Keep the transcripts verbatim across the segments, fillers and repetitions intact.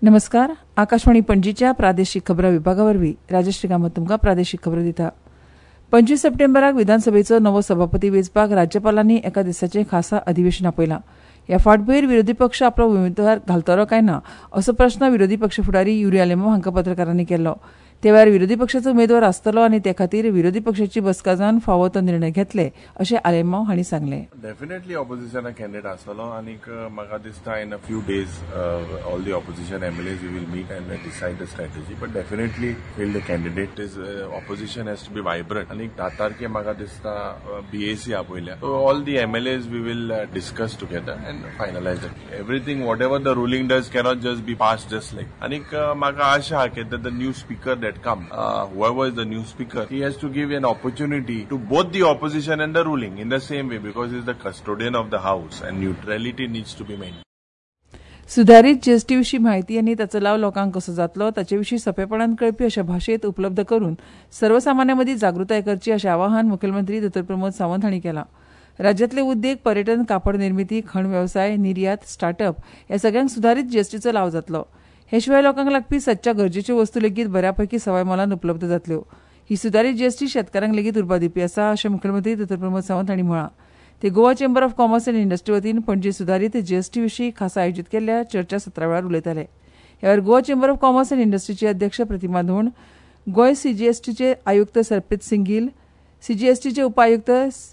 नमस्कार. आकाशवाणी पणजीच्या प्रादेशीक खबरां विभागावरवीं राजश्री कामत तुमकां प्रादेशीक खबरो दिता. पंचवीस सप्टेंबराक विधानसभेचो नवो सभापती वेंचपाक राज्यपालांनी एका दिसाचें खासा अधिवेशन आपयलां. ह्या फाटभुंयेर विरोधी पक्ष आपलो उमेदवार घालतलो काय ना असो प्रस्न विरोधी पक्ष फुडारी युरिया लेमो हांकां पत्रकारांनी केल्लो. ते वेळार विरोधी पक्षाचो उमेदवार आसतलो आनी ते खातीर विरोधी पक्षाची बसका जावन फावो तो निर्णय घेतले अशें आलेमांव हांणी सांगलें. डेफिनेटली ऑपोजिशन कॅन्डिडेट आसतलो आनी म्हाका दिसता in a few days all the opposition MLAs we will meet and decide the strategy but definitely feel the candidate is opposition has to be vibrant आनी धा तारखे म्हाका दिसता बीएसी आपयल्या so all the MLAs we will discuss together and finalise everything whatever the ruling does cannot just be pass just like आनी म्हाका आशा आहा की the new speaker that come uh, whoever is the new speaker he has to give an opportunity to both the opposition and the ruling in the same way because he is the custodian of the house and neutrality needs to be maintained. सुधारित GST विशीं म्हायती आनी ताचो लाव लोकांक कसो जातलो ताचे विशीं सोंपेपणान कळपी अशा भाशेंत उपलब्ध करून सर्वसामान्यां मदीं जागृताय करची अशें आवाहन मुखेलमंत्री दोतोर प्रमोद सावंत हांणी केलां. राज्यांतले उद्देग पर्यटन कापड निर्मिती खण वेवसाय निर्यात स्टार्टअप ह्या सगळ्यांक सुधारित जीएसटीचो लाव जातलो. हे शिवाय लोकांक लागपी सदच्या गरजेच्यो वस्तू लेगीत बऱ्यापैकी सवाय मोलान उपलब्ध जातल्यो. ही सुधारित जीएसटी शेतकारांक लेगीत उर्बा दिवपी आसा अशें मुखेलमंत्री दोतोर प्रमोद सावंत हांणी म्हळां. ते Goa chamber of commerce and industry वतीन पणजी सुधारित जीएसटी विशीं खासा आयोजीत केल्ल्या चर्चा सत्रा वेळार उलयताले. ह्या वेळार Goa chamber of commerce and इंडस्ट्रीचे अध्यक्ष प्रतिमा धोंड, गोंय सीजीएसटीचे आयुक्त सरप्रीत सिंग गिल, सीजीएसटीचे उपायुक्त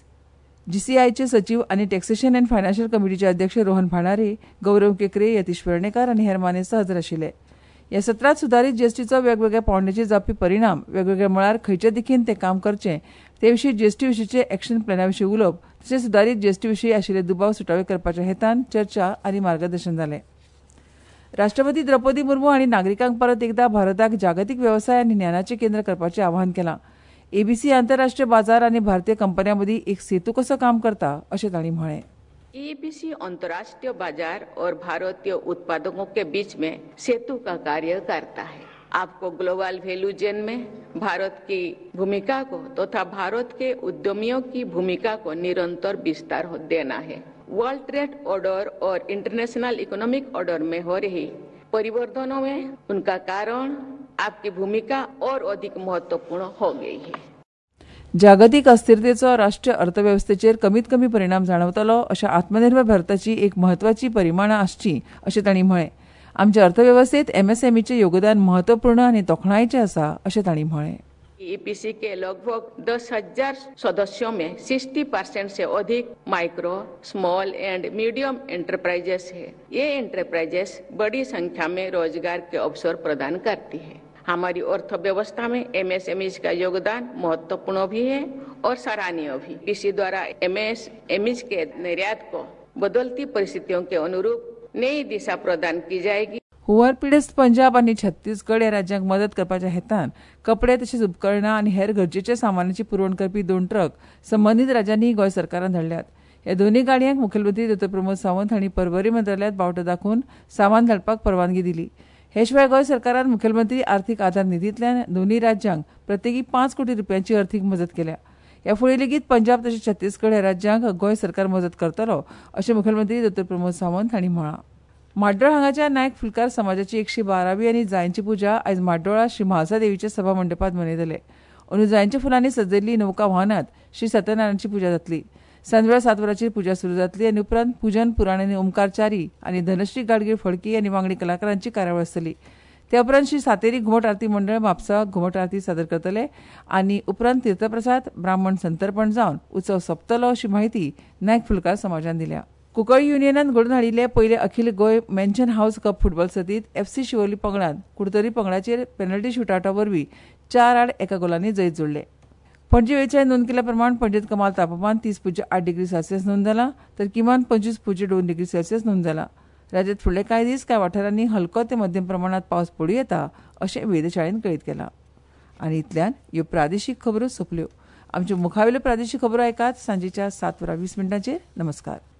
जीसीआयचे सचिव आनी टॅक्सेशन अँड फायनान्शियल कमिटीचे अध्यक्ष रोहन भांडारे, गौरव केकरे, यतीश वेर्णेकार आनी हेर मानेस्त हजर आशिल्ले. ह्या सत्रांत सुधारित जीएसटीचो वेगवेगळ्या पावंड्याचेर जावपी परिणाम वेगवेगळ्या मळार खंयचे दिकेन ते काम करचें ते विशीं जीएसटी विशींचे एक्शन प्लॅना विशीं उलोवप तशेंच सुधारित जीएसटी विशीं आशिल्ले दुबाव सुटावे करपाच्या हेतान चर्चा आनी मार्गदर्शन जालें. राष्ट्रपती द्रौपदी मुर्मू हांणी नागरिकांक परत एकदा भारताक जागतीक वेवसाय आनी ज्ञानाचें केंद्र करपाचें आवाहन केलां. एबीसी आंतरराष्ट्रीय बाजार आनी भारतीय कंपन्यां मदीं एक सेतू कसो काम करता अशें तांणी म्हळें. एबीसी अंतर्राष्ट्रीय बाजार और भारतीय उत्पादकों के बीच में सेतु का कार्य करता है. आपको ग्लोबल वैल्यू चेन में भारत की भूमिका को तथा तो भारत के उद्यमियों की भूमिका को निरंतर विस्तार देना है. वर्ल्ड ट्रेड ऑर्डर और इंटरनेशनल इकोनॉमिक ऑर्डर में हो रही परिवर्तनों में उनका कारण आपकी भूमिका और अधिक महत्वपूर्ण हो गई है. जागतीक अस्थिरतेचो राष्ट्रीय अर्थवेवस्थेचेर कमीत कमी परिणाम जाणवतलो अशा आत्मनिर्भर भारताची एक म्हत्वाची परिमाणां आसची अशें तांणी म्हळें. आमच्या अर्थवेवस्थेत एमएसएमईचे योगदान महत्वपूर्ण आनी तोखणायेचें आसा अशें तांणी म्हळें. ईपीसी के लगभग दस हजार सदस्यों में सिक्सटी परसेंट से अधिक micro small and medium enterprises है. ये एंटरप्राइजेस बड़ी संख्या में रोजगार के अवसर प्रदान करती है. हमारी अर्थव्यवस्था में एमएसएमईज का योगदान महत्वपूर्ण भी है और सराहनीय भी. इसी द्वारा एमएसएमईज के निर्यात को बदलती परिस्थितियों के अनुरूप नई दिशा प्रदान की जाएगी. हुंवार पिडेस्त पंजाब आनी छत्तीसगड ह्या राज्यांक मदत करपाच्या हेतान कपडे तशेंच उपकरणां आनी हेर गरजेच्या सामानाची पुरवण करपी दोन ट्रक संबंदीत राज्यांनी गोंय सरकारान धाडल्यात. ह्या दोनूय गाडयांक मुखेलमंत्री दोतोर प्रमोद सावंत हांणी पर्वरी मंत्रालयात बावटो दाखोवन सामान धाडपाक परवानगी दिली. हे शिवाय गोंय सरकारान मुखेलमंत्री आर्थीक आदार निधींतल्यान दोनूय राज्यांक प्रत्येकी पांच कोटी रुपयांची अर्थीक मजत केल्या. ह्या फुडें लेगीत पंजाब तशेंच छत्तीसगड ह्या राज्यांक गोंय सरकार मजत करतलो अशें मुखेलमंत्री दोतोर प्रमोद सावंत हांणी म्हळां. माड्डोळ हांगाच्या नायक फुलकार समाजाची एकशे बारावी आनी जायंची पुजा आयज माड्डोळा श्री म्हाळसा देवीच्या सभा मंडपांत मनयतले. अंदू जायंच्या फुलांनी सजयल्ली नौका वाहनांत श्री सत्यनारायणाची पुजा जातली. सांजवेळा सात वरांचेर पुजा सुरू जातली आनी उपरांत पुजन पुराण आनी ओमकारचारी आनी धनश्री गाडगीळ फडकी आनी वांगडी कलाकारांची कार्यावळ आसतली. ते उपरांत श्री सातेरी घुमट आरती मंडळ म्हापसा घुमट आरती सादर करतले आनी उपरांत तीर्थप्रसाद ब्राह्मण संतर्पण जावन उत्सव सोंपतलो अशी माहिती नायक फुलकार समाजान दिल्या. कुंकळ्ळी युनियनान घडोवन हाडिल्ले पयले अखिल गोंय मेन्शन हाऊस कप फुटबॉल सर्तींत एफसी शिवोली पंगडान कुडतरी पंगडाचेर पेनल्टी शुटआउटा वरवीं चार आड एका गोलांनी जैत जोडले. पणजी वेळेचेर नोंद केल्या प्रमाण पणजेंत कमाल तापमान तीस पुज्य आठ डिग्री सेल्सियस नोंद जाला तर किमान पंचवीस पुज्य दोन डिग्री सेल्सियस नोंद जाला. राज्यांत फुडले कांय दीस कांय वाठारांनी हलको ते मध्यम प्रमाणात पावस पडूं येता अशें वेधशाळेन कळीत केलां. आनी इतल्यान ह्यो प्रादेशीक खबरो सोंपल्यो. आमच्यो मुखावेल्यो प्रादेशीक खबरो आयकात सांजेच्या सात वरां वीस मिनटांचेर. नमस्कार.